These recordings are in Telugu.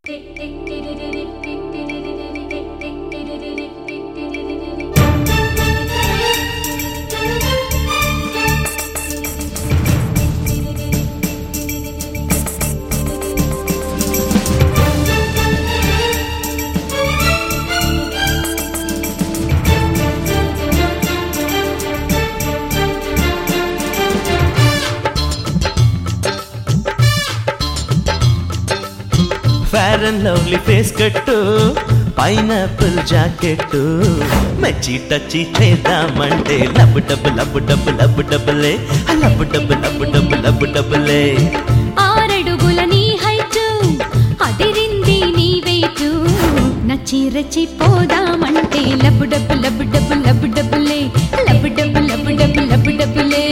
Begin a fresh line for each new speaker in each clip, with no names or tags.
ఫేర్ అండ్ లవ్లీ ఫేస్ కట్టు పైనాపిల్ జాకెట్ మెచ్చి టచ్చి చేద్దామంటే లబ్బు డబ్బు లబ్బు డబ్బు లబ్బు డబ్బులే లబ్బు డబ్బు లబ్బు డబ్బు లబ్బు డబ్బులే.
6 అడుగుల నీ హైట్ అదిరింది నీ వెయిట్ నచ్చి రచ్చి పోదామంటే లబ్బు డబ్బు లబ్బు డబ్బు లబ్బు డబ్బులే లబ్బు డబ్బు లబ్బు డబ్బు లబ్బు డబ్బులే.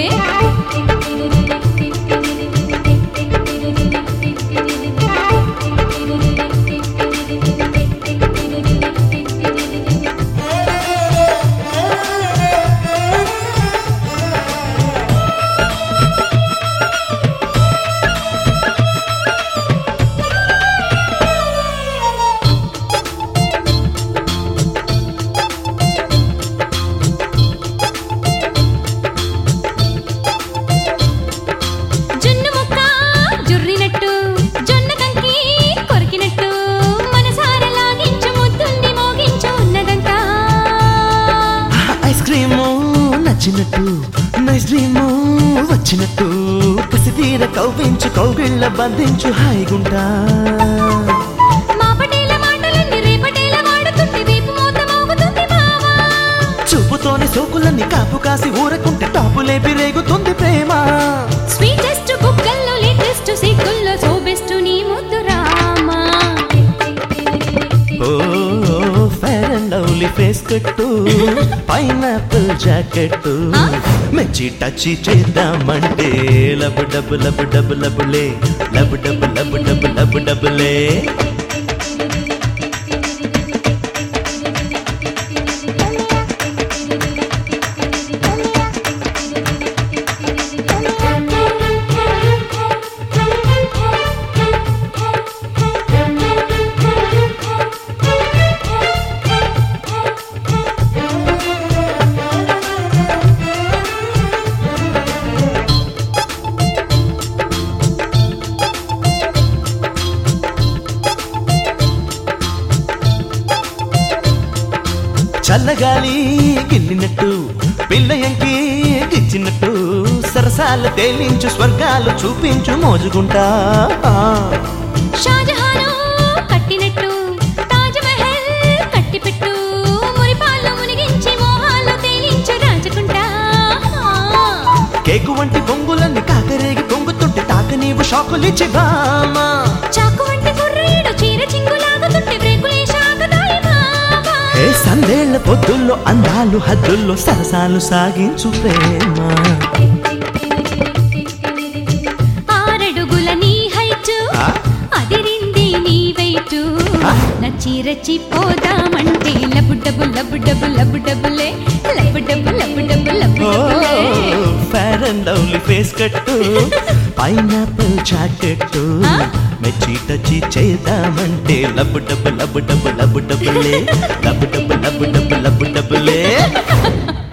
నచ్చినట్టు నైస్ డ్రీమ్ వచ్చినట్టు కసి తీర కవ్వించు కౌగిళ్ళ బంధించు హాయిగుంటా. చూపుతోనే సోకులన్నీ కాపు కాసి ఊరకుంటే టాపులేపి రేగుతుంది ప్రేమ.
స్వీటెస్ట్ బుక్కల్లో లేటెస్ట్ సిగ్గుల్లో సోబెస్ట్ నీ ముద్దు రామా.
ఓ ఫేర్ అండ్ లవ్లీ ఫేస్ కట్టు పైనాపిల్ జాకెట్ మెచ్చి టచ్చి చేద్దామంటే లబ్బు డబ్బు లబ్బు డబ్బు లబ్బులే లబ్బు డబ్బు లబ్బు డబ్బు లబ్బు డబ్బులే. చల్లగాలి గిల్లినట్టు పిల్లయంకి గిచ్చినట్టు సరసాలు తేలించు స్వర్గాలు చూపించు మోజుకుంటా.
షాజహాను కట్టినట్టు తాజ్ మహల్ కట్టిపెట్టు మురిపాలు మునిగించి మోహాలు తేలించు రాజుకుంటా.
కేకు వంటి పొంగులన్నీ కాకరేగి పొంగుతుంటే తాక నీవు షాకులిచ్చి బామా.
చాకు వంటి కుర్రయ్యడు చీర చింగులాగుతుంటే బ్రేకులే సాగుతాయి బామా.
సందేళ్ల పొద్దుల్లో అందాలు హద్దుల్లో సరసాలు సాగించు ప్రేమ.
6 అడుగుల నీ హైట్ అదిరింది నీ వెయిట్ నచ్చి రచ్చి పోదామంటే లబ్బు డబ్బు లబ్బు డబ్బు లబ్బు డబ్బులే లబ్బు డబ్బు లబ్బు డబ్బు లబ్బు డబ్బులే.
ఫేర్ అండ్ లవ్లీ ఫేస్ కట్టు పైనాపిల్ జాకెట్ మెచ్చి టచ్చి చేద్దామంటే లబ్బు డబ్బు లబ్బు డబ్బు లబ్బు డబ్బులే లబ్బు డబ్బు లబ్బు డబ్బు లబ్బు డబ్బులే.